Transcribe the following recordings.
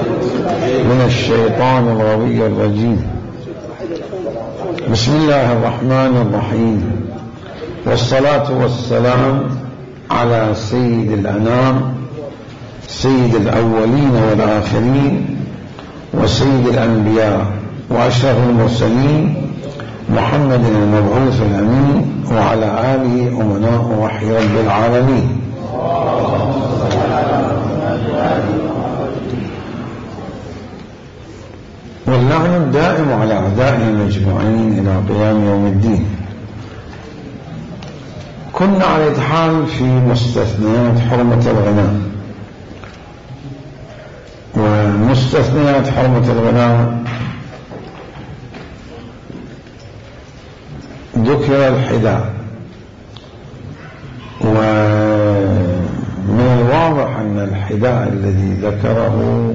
من الشيطان الغوي الرجيم. بسم الله الرحمن الرحيم، والصلاة والسلام على سيد الأنام، سيد الأولين والآخرين، وسيد الأنبياء وأشرف المرسلين، محمد المبعوث الأمين، وعلى آله أمناء وحي رب العالمين. واللعن الدائم على أعدائنا المجموعين إلى قيام يوم الدين. كنا على إتحال في مستثنيات حرمة الغناء، ومستثنيات حرمة الغناء ذكر الحداء، ومن الواضح أن الحداء الذي ذكره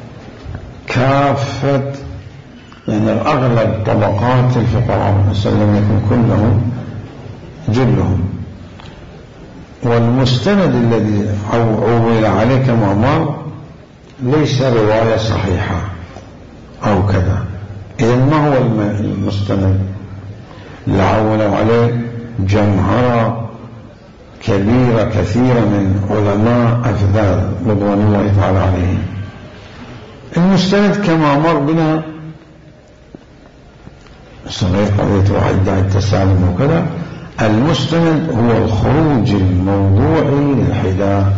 كافة، يعني أغلب طبقات الفقراء، لم يكن كلهم جلهم. والمستند الذي عول عليه كما مر ليس رواية صحيحة أو كذا. إذن ما هو المستند؟ لعولوا عليه جمهرة كبيرة كثيرة من علماء أفذاذ رضوان الله تعالى عليهم. المستند كما مر بنا صغير قضية وعدة التسالم وكذا. المستند هو الخروج الموضوعي للحداء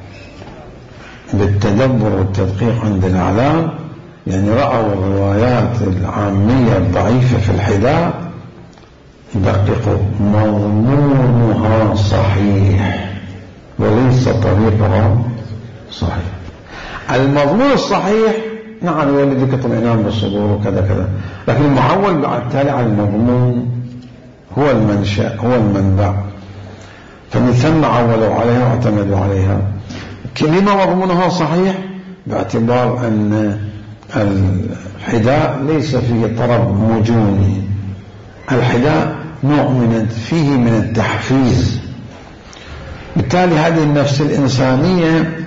بالتدبر والتدقيق عند الأعلام، يعني رأوا الروايات العامية الضعيفة في الحداء، دققوا مضمونها صحيح وليس طريقها صحيح. المضمون الصحيح نعم يولد اطمئنان بالصدور وكذا كذا، لكن المعول بعد تالي على المضمون هو المنشأ، هو المنبع، فمن ثم عولوا عليها واعتمدوا عليها. كلمة مضمونها صحيح باعتبار أن الحداء ليس فيه طرب مجوني، الحداء نوع فيه من التحفيز. بالتالي هذه النفس الإنسانية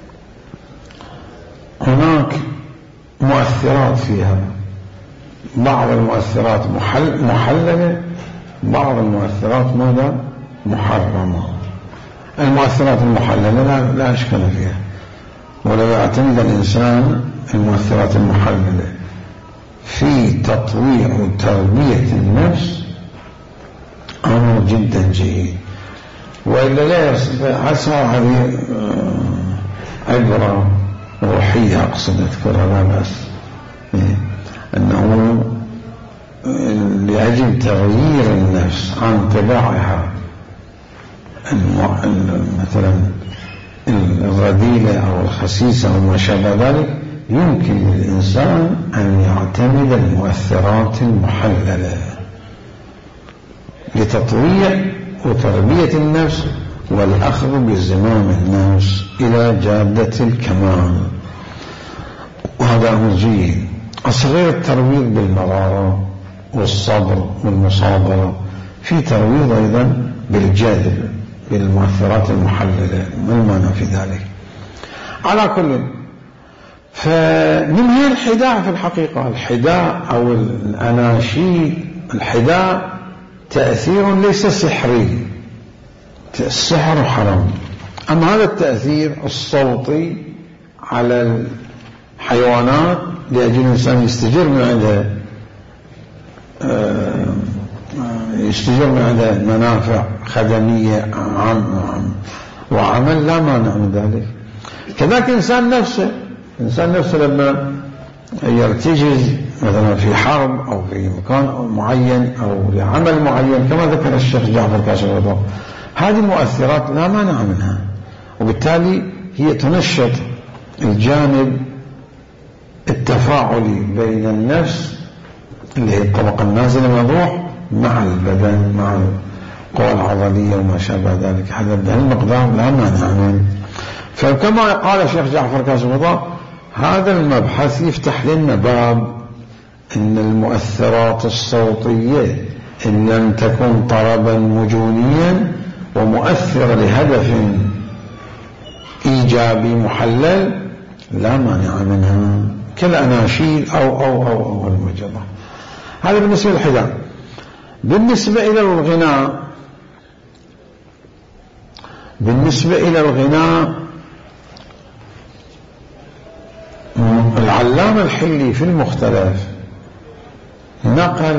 هناك مؤثرات فيها، بعض المؤثرات محللة، بعض المؤثرات ماذا؟ محرمة. المؤثرات المحللة لا أشكال فيها، ولو يعتمد الإنسان المؤثرات المحللة في تطويع وتربية النفس أمر جدا جيد، وإلا لا عسى. هذه عبرة روحية أقصد أذكرها لا بأس، أنه لأجل تغيير النفس عن طباعها مثلا الرذيلة أو الخسيسة أو ما شابه ذلك، يمكن للإنسان أن يعتمد المؤثرات المحللة لتطويع وتربية النفس والأخذ بزمام النفس إلى جادة الكمال، وهذا أمر جيد. أصغر الترويض بالمرارة والصبر والمصابرة، في ترويض أيضا بالجذب بالمؤثرات المحللة، ما المعنى في ذلك؟ على كل، فمن هي الحداء في الحقيقة؟ الحداء أو الأناشيد، الحداء تأثير ليس سحري، السحر حرام، أما هذا التأثير الصوتي على الحيوانات لأجل الإنسان يستجر من عندها، يستجر من عندها منافع خدمية وعمل لا مانع من ذلك. كذلك الإنسان نفسه لما يرتجز مثلا في حرب أو في مكان معين أو لعمل معين، كما ذكر الشيخ جعفر كاشف الغطاء، هذه المؤثرات لا مانع منها، وبالتالي هي تنشط الجانب التفاعلي بين النفس اللي هي الطبقة النازلة من الروح مع البدن، مع القوى العضلية وما شابه ذلك. هذا المقدار لا مانع منه. فكما قال الشيخ جعفر كاشف الغطاء، هذا المبحث يفتح لنا باب أن المؤثرات الصوتية إن لم تكن طربا مجونيا ومؤثرة لهدف إيجابي محلل، لا مانع منها كالأناشيد أو المجرة. هذا بالنسبة للحذاء. بالنسبة إلى الغناء العلامة الحلي في المختلف نقل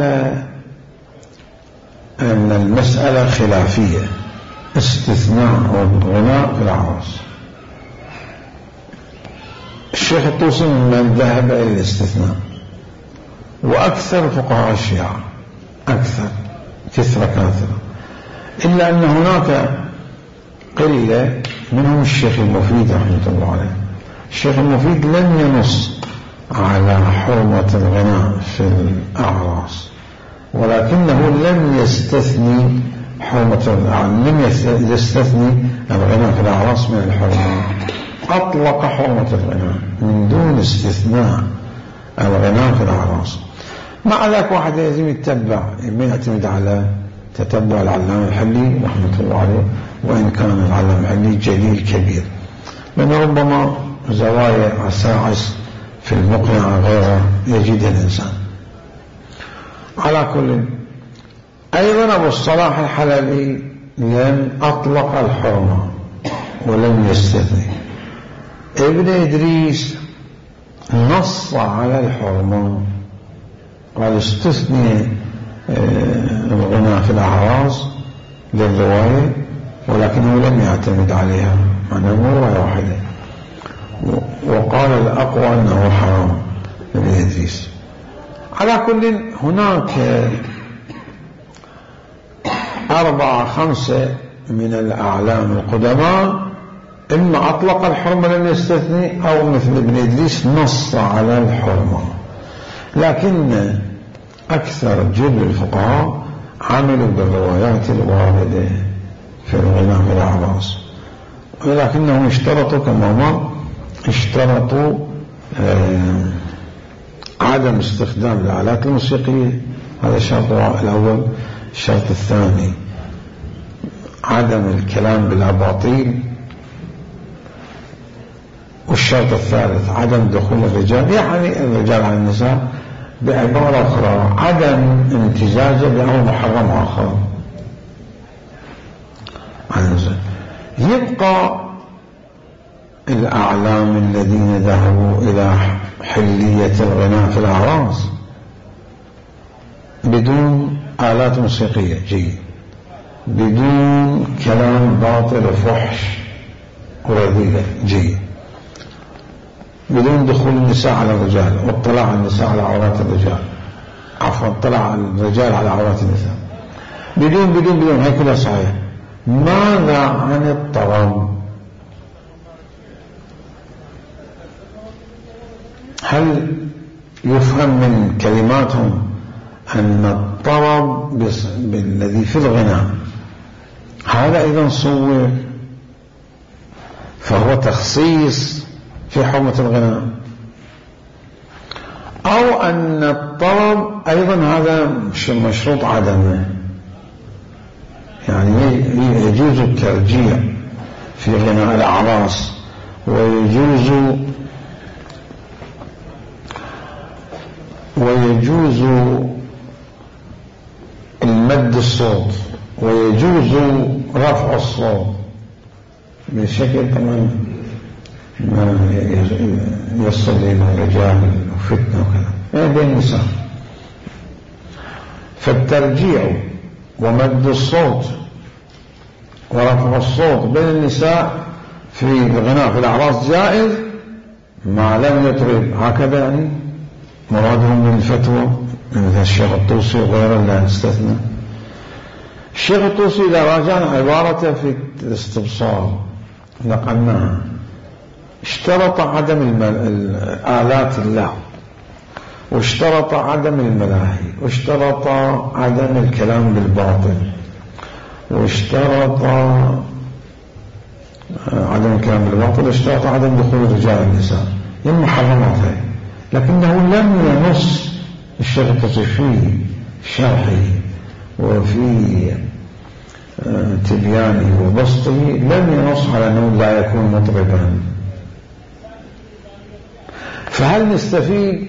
أن المسألة خلافية، استثناء الغناء في الأعراس. الشيخ الطوسي من ذهب إلى الاستثناء، وأكثر فقهاء الشيعة كثرة إلا أن هناك قلة منهم الشيخ المفيد رحمة الله عليه. الشيخ المفيد لم ينص على حرمة الغناء في الأعراس، ولكنه لم يستثني الغناء في الأعراس من الحرمة، أطلق حرمة الغناء من دون استثناء الغناء في الأعراس. مع ذلك واحد لازم يتبع، ما يعتمد على تتبع العلامة الحلي رحمة الله عليه، وإن كان العلامة الحلي جليل كبير، لأن ربما زوايا عساعس في المقنع غيره يجد الإنسان. على كل، أيضا أبو الصلاح الحلبي لم أطلق الحرمة ولم يستثني. ابن إدريس نص على الحرمة، قال استثني الغناء في الأعراس للرواية، ولكنه لم يعتمد عليها، معناه مو رواية واحدة، وقال الأقوى أنه حرام ابن إدريس. على كل، هناك 4-5 من الأعلام القدماء إما أطلق الحرمة لم يستثني، أو مثل ابن إدريس نص على الحرمة. لكن أكثر جل الفقهاء عملوا بالروايات الواردة في الغناء في الأعراس، ولكنهم اشترطوا كما مر، اشترطوا عدم استخدام الآلات الموسيقية، هذا الشرط الأول. الشرط الثاني عدم الكلام بالأباطيل، والشرط الثالث عدم دخول الرجال، يعني الرجال على النساء، بعبارة أخرى عدم امتزاجه بأمر محرم آخر عن النساء. يبقى الأعلام الذين ذهبوا إلى حلية الغناء في الأعراس بدون آلات موسيقية، جيد، بدون كلام باطل وفحش ورذيلة، جيد، بدون دخول النساء على الرجال واطلاع النساء على عورات الرجال، عفوا اطلاع الرجال على عورات النساء، بدون هاي كلها صحيح. ماذا عن الطرب؟ هل يفهم من كلماتهم أن الطرب الذي في الغناء هذا أيضا صور، فهو تخصيص في حرمة الغناء، أو أن الطرب أيضا هذا مشروط عدمه، يعني يجوز الترجيع في غناء الأعراس، ويجوز المد الصوت، ويجوز رفع الصوت بشكل كمان ما يصل إلى الرجال وفتنة وكذا بين النساء. فالترجيع ومد الصوت ورفع الصوت بين النساء في الغناء في الأعراس جائز ما لم يطرب، هكذا يعني مرادهم من الفتوى مثل الشيخ الطوسي وغيره لا استثنى. الشيخ الطوسي إذا راجعنا عبارته في الاستبصار نقلناها، اشترط عدم آلات اللهو، واشترط عدم الملاهي، واشترط عدم الكلام بالباطل، واشترط عدم الكلام بالباطل، واشترط عدم دخول الرجال النساء، يعني محرمات هاي. لكنه لم ينص الشيخ الطوسي في شرحه وفي تبيانه وبسطه، لم ينص على أنه لا يكون مطربا، فهل نستفيد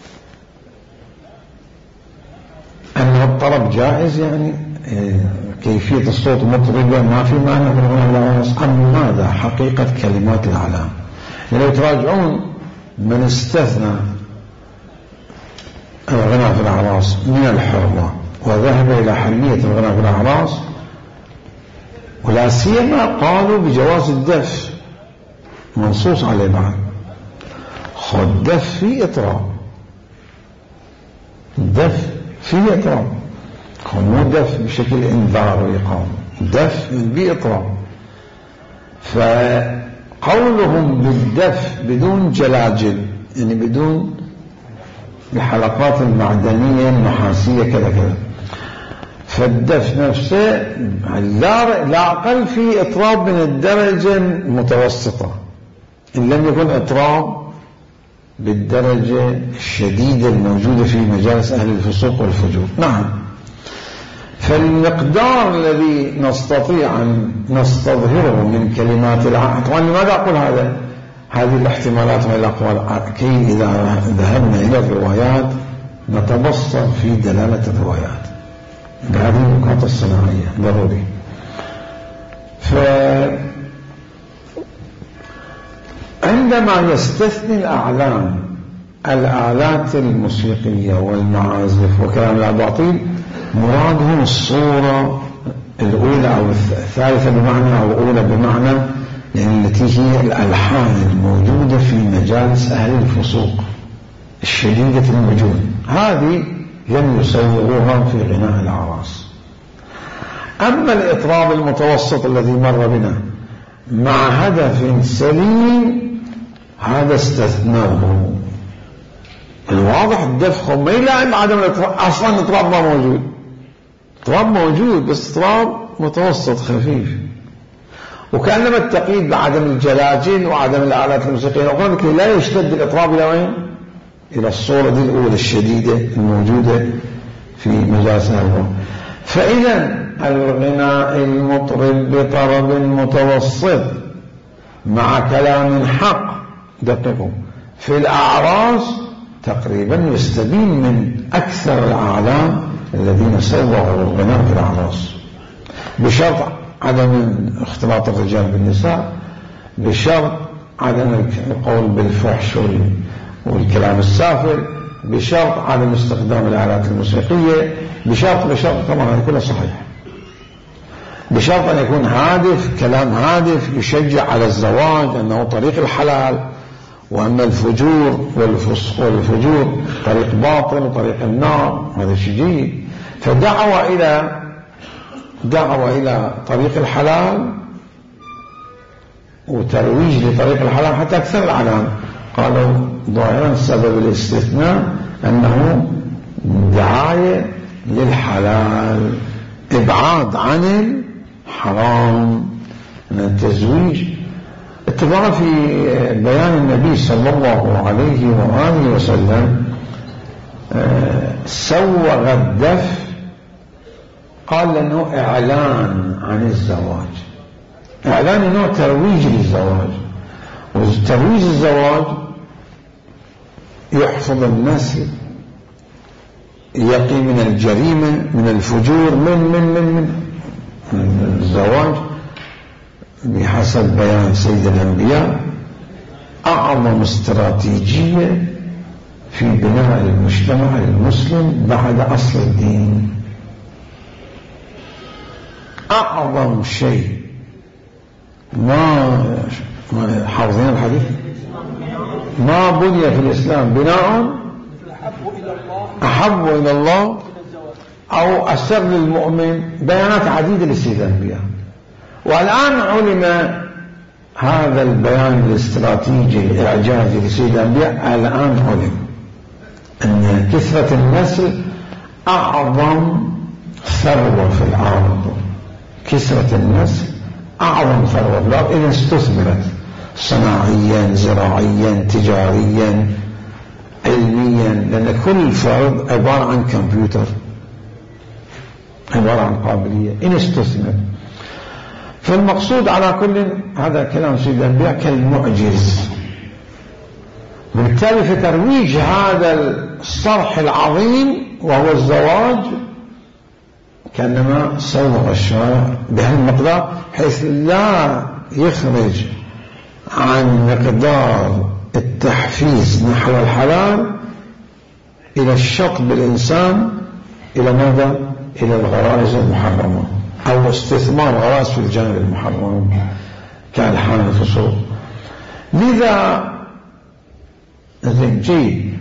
أن الطلب جائز يعني كيفية الصوت مطربة ما في معنى في الغناء بالأعراس، أم ماذا حقيقة كلمات الأعلام؟ لو تراجعون من استثنى الغناء في الأعراس من الحرمة وذهب إلى حلية الغناء في الأعراس، ولا سيما قالوا بجواز الدف منصوص عليه بعد. خذ دف في إطراب، دف في إطراب، مو دف بشكل إنذار وإقامة، دف بإطراب. فقولهم بالدف بدون جلاجل يعني بدون الحلقات المعدنية النحاسية كذا كذا، فالدف نفسه لا أقل في إطراب من الدرجة المتوسطة إن لم يكن إطراب بالدرجة الشديدة الموجودة في مجالس أهل الفسوق والفجور. نعم، فالمقدار الذي نستطيع أن نستظهره من كلمات العقل، طبعا لماذا أقول هذه الاحتمالات والأقوال كي إذا ذهبنا إلى الروايات نتبصر في دلالة الروايات بهذه النقاط الصناعية ضروري. عندما يستثني الأعلام الآلات الموسيقية والمعازف وكلام الأباطيل مرادهم الصورة الأولى أو الثالثة بمعنى أو الأولى بمعنى يعني التي هي الألحان الموجودة في مجالس أهل الفسوق الشديدة الوجود، هذه لم يسوغوها في غناء الأعراس. أما الإطراب المتوسط الذي مر بنا مع هدف سليم هذا استثناه. الواضح الدف ما يلائم عدم الإطراب، أصلا الإطراب ما موجود، إطراب موجود بس إطراب متوسط خفيف، وكأنما التقييد بعدم الجلاجل وعدم الآلات الموسيقية وقالك لا يشتد الإطراب إلى وين؟ إلى الصورة دي الأولى الشديدة الموجودة في مجالس الألحان. فإذا الغناء المطرب بطرب متوسط مع كلام حق دققوا في الأعراس تقريبا يستبين من أكثر الأعلام الذين سوغوا الغناء في الأعراس، بشرط عدم اختلاط الرجال بالنساء، بشرط عدم القول بالفحش والكلام السافل، بشرط عدم استخدام الآلات الموسيقية، بشرط طبعا هذا كله صحيح، بشرط أن يكون هادف، كلام هادف يشجع على الزواج أنه طريق الحلال، وأن الفجور والفجور طريق باطل وطريق النار، هذا شيء جيد. فدعوة إلى طريق الحلال وترويج لطريق الحلال حتى أكثر الأعلام قالوا ظاهرا سبب الاستثناء أنه دعاية للحلال، إبعاد عن الحرام من التزويج. اتباعا في بيان النبي صلى الله عليه وآله وسلم سوغ الدف، قال لأنه إعلان عن الزواج، إعلان أنه ترويج للزواج، وترويج الزواج يحفظ النسل، يقي من الجريمة من الفجور من الزواج بحسب بيان سيد الأنبياء أعظم استراتيجية في بناء المجتمع المسلم بعد أصل الدين. أعظم شيء ما حافظين الحديث ما بني في الإسلام بناء أحب إلى الله أو أسر للمؤمن، بيانات عديدة لسيد الأنبياء. والآن علم هذا البيان الاستراتيجي الإعجازي لسيد الأنبياء، الآن علم أن كثرة النسل أعظم ثروة في الأرض، كثرة النسل أعظم ثروة في الأرض إذا استثمرت صناعيا زراعيا تجاريا علميا، لأن كل فرد عبارة عن كمبيوتر، عبارة عن قابلية إن استثمر. فالمقصود على كل هذا كلام سيد الأنبياء كالمعجز، بالتالي في ترويج هذا الصرح العظيم وهو الزواج كأنما صوغ الشرع بهالمقدار حيث لا يخرج عن مقدار التحفيز نحو الحلال إلى الشق بالإنسان إلى ماذا؟ إلى الغرائز المحرمة أو استثمار غرائز في الجانب المحرم كالحان الفصول. لذا جيد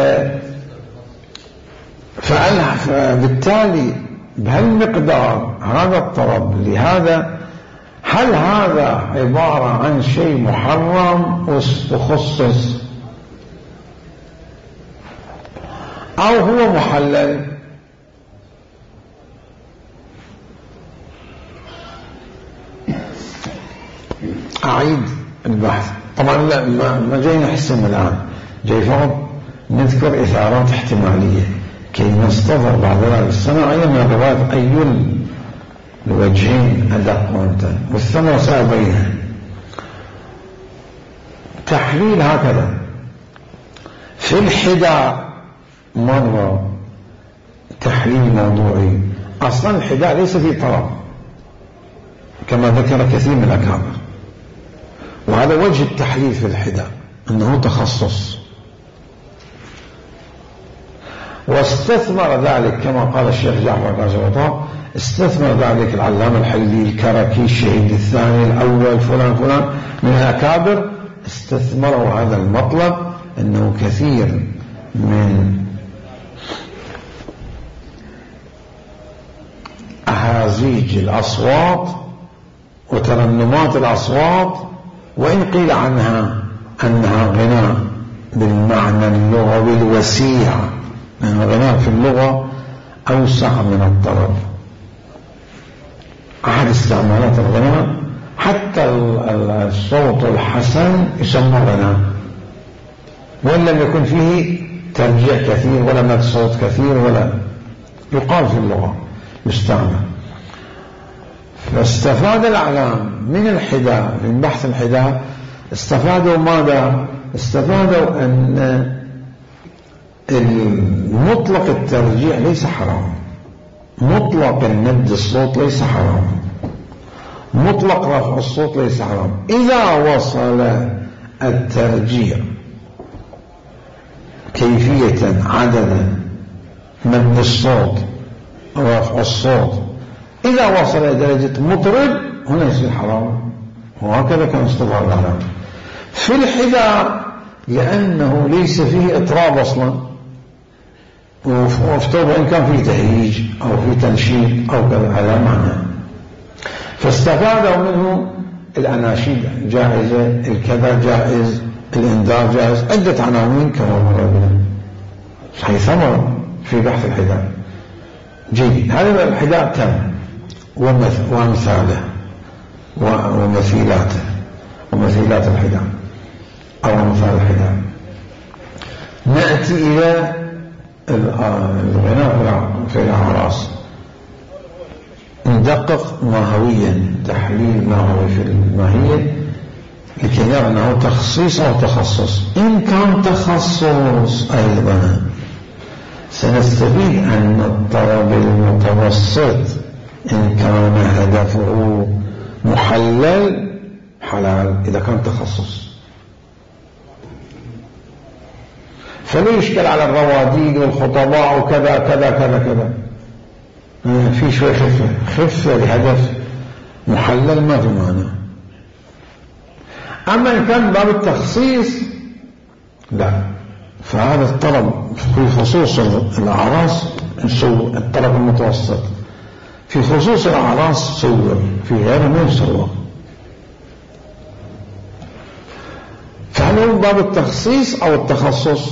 فبالتالي بهالمقدار هذا الطلب لهذا، هل هذا عبارة عن شيء محرم وخصص أو هو محلل؟ أعيد البحث. طبعا لا ما جاي نحسم الآن، جاي فقط نذكر إثارات احتمالية كي نستظهر بعد ذلك الصناعية من الروايات أي الوجهين أدق وانتهى، والثمرة سأبينها. تحليل هكذا في الحداء مرة تحليل موضوعي. أصلا الحداء ليس فيه طلب كما ذكر كثير من الأكابر، وهذا وجه التحليل في الحداء أنه تخصص، واستثمر ذلك كما قال الشيخ جعفر القاسم، استثمر ذلك العلامة الحلي الكركي الشهيد الثاني الأول فلان فلان من الأكابر، استثمروا هذا المطلب أنه كثير من أهازيج الأصوات وترنمات الأصوات، وإن قيل عنها أنها غناء بالمعنى اللغوي الوسيع، لأن الغناء في اللغة أوسع من الطرب. أحد استعمالات الغناء حتى الصوت الحسن يسمى غناء، وإن لم يكن فيه ترجيع كثير ولا مد صوت كثير ولا يقال في اللغة يستعمل. فاستفاد الأعلام من الحداء، من بحث الحداء، استفادوا ماذا؟ استفادوا أن المطلق الترجيع ليس حرام، مطلق المد الصوت ليس حرام، مطلق رفع الصوت ليس حرام، إذا وصل الترجيع كيفية عددا مد الصوت رفع الصوت إذا وصل إلى درجة مطرب هنا يصير حرام. وهكذا كان استظهار الأعلام في الحداء، لأنه ليس فيه إطراب أصلا، وافترض إن كان فيه تهييج أو فيه تنشيط أو كذا على معنى، فاستفادوا منه الأناشيد جائزة، الكذا جائز، الإنذار جائز، عدة عناوين كما مر بنا. هي ثمرة في بحث الحداء. جيد، هذا الحداء تم وأمثاله ومثيلاته ومثيلات الحداء أو أمثال الحداء. نأتي إلى الغناء في الأعراس، ندقق ماهويا، تحليل ماهوي في الماهية لكي نرى أنه تخصيص أو تخصص. إن كان تخصص أيضا سنستفيد أن الطلب المتوسط إن كان هدفه محلل حلال إذا كان تخصص. فلا يشكل على الرواديد والخطباء وكذا كذا كذا كذا، في شوي خفة لهدف محلل ما في معنى. أما إن كان باب التخصيص لا، فهذا الطلب في خصوص الأعراس الطلب المتوسط، في خصوص الأعراس صور، في غيره ما يصور. فهل هو باب التخصيص أو التخصص؟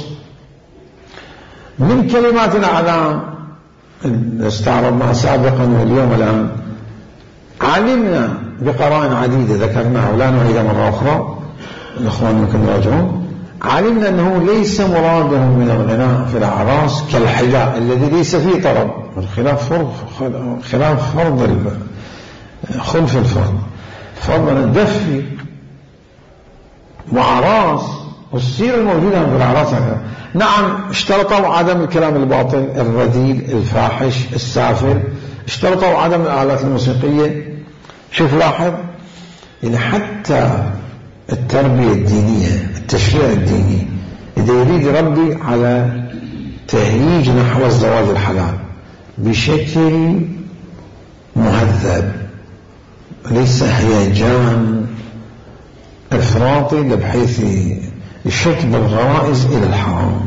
من كلمات الأعلام استعرضناها سابقا واليوم الآن علمنا بقرائن عديدة ذكرناها ولا نعيدها مرة أخرى، الأخوان ممكن يراجعون. علمنا أنه ليس مراده من الغناء في الأعراس كالحداء الذي ليس فيه طرب، خلاف فرض خلف الفرض، فرض الدفي وأعراس والسيرة الموجودة في الأعراس هكذا. نعم اشترطوا عدم الكلام الباطل الرذيل الفاحش السافل، اشترطوا عدم الآلات الموسيقية. شوف لاحظ، يعني حتى التربية الدينية التشريع الديني إذا يريد يربي على تهييج نحو الزواج الحلال بشكل مهذب، ليس هيجان إفراطي بحيث يشد الغرائز إلى الحرام.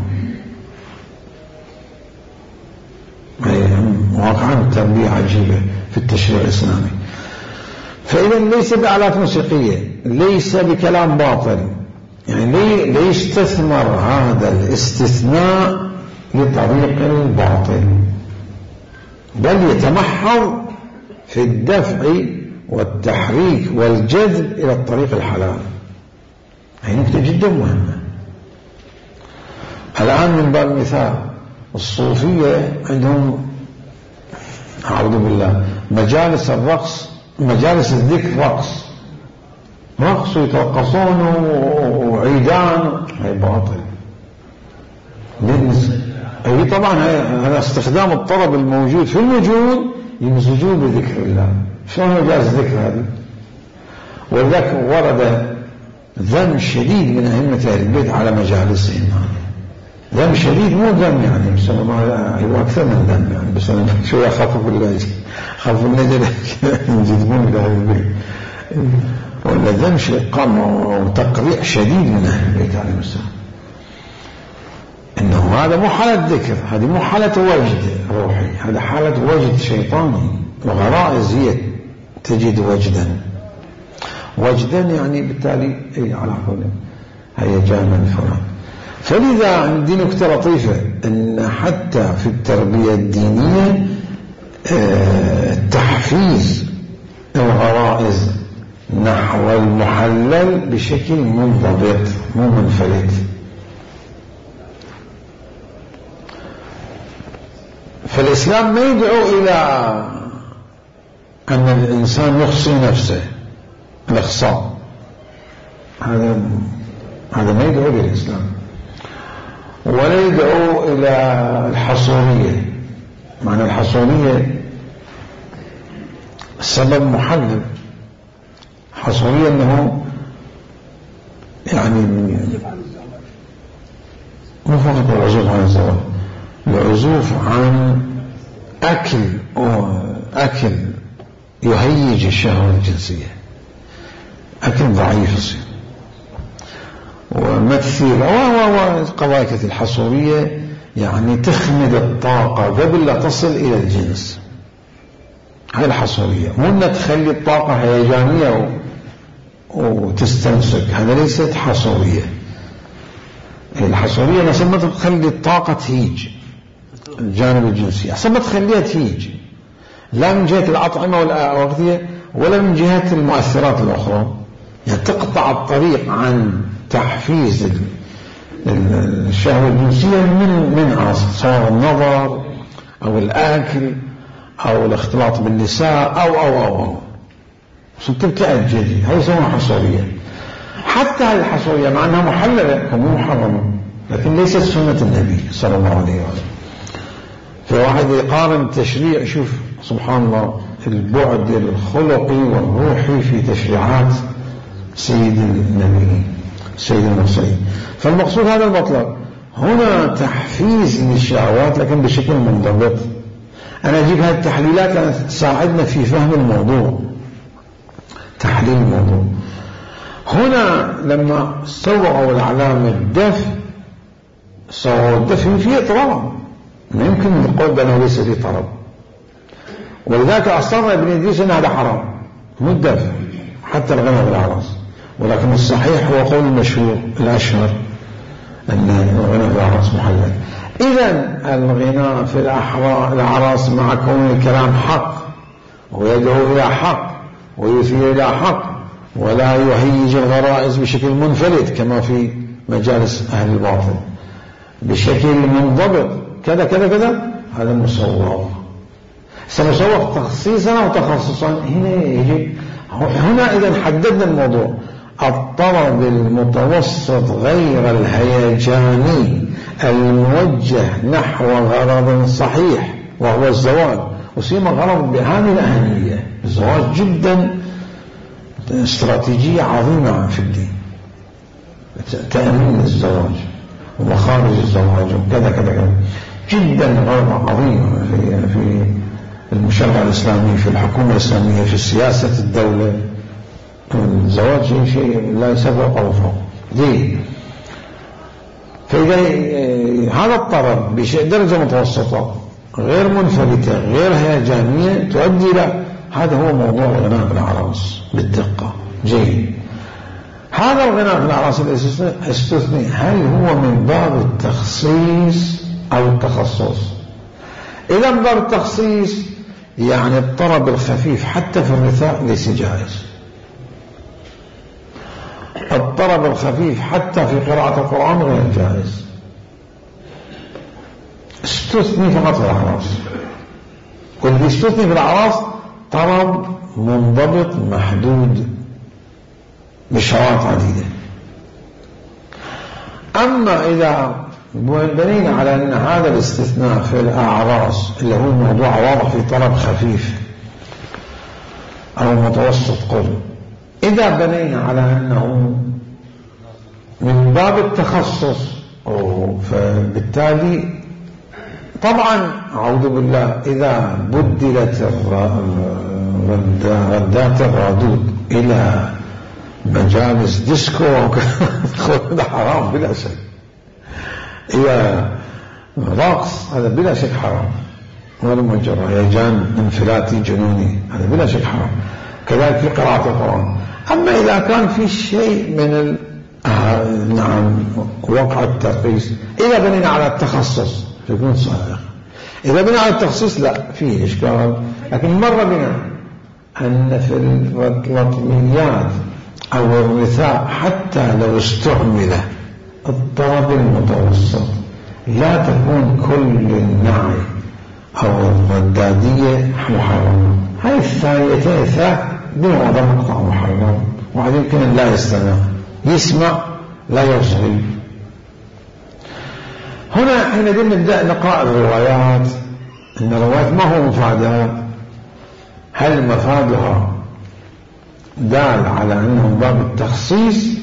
واقعا تربية عجيبة في التشريع الإسلامي. فإذا ليس بآلات موسيقية، ليس بكلام باطل، يعني لا يستثمر هذا الاستثناء لطريق الباطل، بل يتمحض في الدفع والتحريك والجذب إلى الطريق الحلال. هي نقطة جدا مهمة. الآن من باب المثال الصوفية عندهم أعوذ بالله مجالس الرقص، مجالس الذكر رقص ويترقصون وعيدان. هي باطل. أي طبعا هذا استخدام الطرب الموجود في الوجود يمزجوه بذكر الله. شلون مجالس الذكر هذه؟ ولذلك ورد ذم شديد من أئمة أهل البيت على مجالسهم. ذم شديد، مو ذم يعني بس هو أكثر من ذم يعني، بس شوية خافوا النجد ينجذبون إلى أهل البيت، ولا ذم قام وتقريع شديد من أهل البيت عليهم السلام. إنه هذا مو حالة ذكر، هذه مو حالة وجد روحي، هذا حالة وجد شيطاني. الغرائز هي تجد وجدا يعني بالتالي على قول هيجانا فرعا. فلذا عندي نكتة لطيفة أن حتى في التربية الدينية تحفيز الغرائز نحو المحلل بشكل منضبط مو منفلت. فالإسلام ما يدعو إلى أن الإنسان يخصي نفسه الإخصاء، هذا ما يدعو إلى الإسلام، ولا يدعو إلى الحصورية. معنى الحصورية السبب محلل. حصورية أنه يعني مو فقط العزوف عن الزواج، العزوف عن أكل يهيج الشهوة الجنسية، أكل ضعيف يصير ومثيل وقضايا الحصورية يعني تخمد الطاقة قبل لا تصل إلى الجنس. هذه الحصورية، مو أن تخلي الطاقة هيجانية وتستمسك، هذا ليست حصورية. الحصورية نفسها ما تخلي الطاقة تهيج الجانب الجنسي، أصلا ما تخليها تهيج لا من جهة الأطعمة والأغذية ولا من جهة المؤثرات الأخرى، يعني تقطع الطريق عن تحفيز الشهوة الجنسية من عاصر، سواء النظر أو الأكل أو الاختلاط بالنساء أو ستبتعد جدي. هذه يسمونها حصورية. حتى هذه الحصورية مع أنها محللة ومو محرمة، لكن ليست سنة النبي صلى الله عليه وسلم. فواحد يقارن التشريع، شوف سبحان الله البعد الخلقي والروحي في تشريعات سيد النبي سيد المرسلين. فالمقصود هذا المطلب هنا تحفيز للشهوات لكن بشكل منضبط. أنا أجيب هذه التحليلات لأن تساعدنا في فهم الموضوع، تحليل الموضوع. هنا لما سووا الأعلام الدفء، سووا الدفء فيه طرب، ما يمكن نقول بأنه ليس فيه طرب، ولذلك أصرنا ابن إدريس أن هذا حرام مو الدفء حتى الغنى بالأعراس. ولكن الصحيح هو قول المشهور الأشهر أن الغنى بالأعراس محلل. إذن الغناء في الأعراس مع كون الكلام حق ويدعو إلى حق ويثير إلى حق ولا يهيج الغرائز بشكل منفلت كما في مجالس أهل الباطل، بشكل منضبط كذا كذا كذا، هذا مسوغ. سنسوغ تخصيصا وتخصصا. هنا إذن حددنا الموضوع. الطرب المتوسط غير الهيجاني الموجه نحو غرض صحيح وهو الزواج، وسيما غرض بهذه الأهمية. الزواج جدا استراتيجية عظيمة في الدين، تأمين الزواج ومخارج الزواج وكذا كذا كذا، جدا غرض عظيمة في المشرع الإسلامي، في الحكومة الإسلامية، في سياسة الدولة. الزواج شيء لا يسبق أو فوق دين. فإذا هذا الطرب بدرجة متوسطة غير منفلتة غير هيجانية تؤدي إلى هذا هو موضوع الغناء بالأعراس بالدقة. جيد. هذا الغناء بالأعراس الاستثنائي هل هو من باب التخصيص أو التخصص؟ إذا من باب التخصيص يعني الطرب الخفيف حتى في الرثاء ليس جائز، الطرب الخفيف حتى في قراءة القرآن غير جائز، استثني فقط في الأعراس. واللي يستثني في الأعراس طرب منضبط محدود بشروط عديدة. أما إذا بنينا على أن هذا الاستثناء في الأعراس اللي هو موضوع واضح في طرب خفيف أو متوسط قل، إذا بنينا على أنه من باب التخصص فبالتالي طبعا أعوذ بالله إذا بدلت ردات الردود إلى مجالس ديسكو هذا حرام بلا شك، إلى رقص هذا بلا شك حرام، ولا مجرد هيجان انفلاتي جنوني هذا بلا شك حرام، كذلك في قراءة القرآن. أما إذا كان في شيء من نعم وقع الترقيص، إذا بنينا على التخصص يكون صادق، إذا بنينا على التخصيص لا فيه إشكال. لكن مر بنا أن في الرطميات أو الرثاء حتى لو استعمل الطرب المتوسط لا تكون كل النعي أو الردادية محرمة. هاي الثانيتين بمعظم مقطع محرم، وعلى يمكن لا يستمع، يسمع لا يشغل. هنا حين نبدأ نقرأ الروايات، إن الروايات ما هو مفادها، هل مفادها دال على أنه باب التخصيص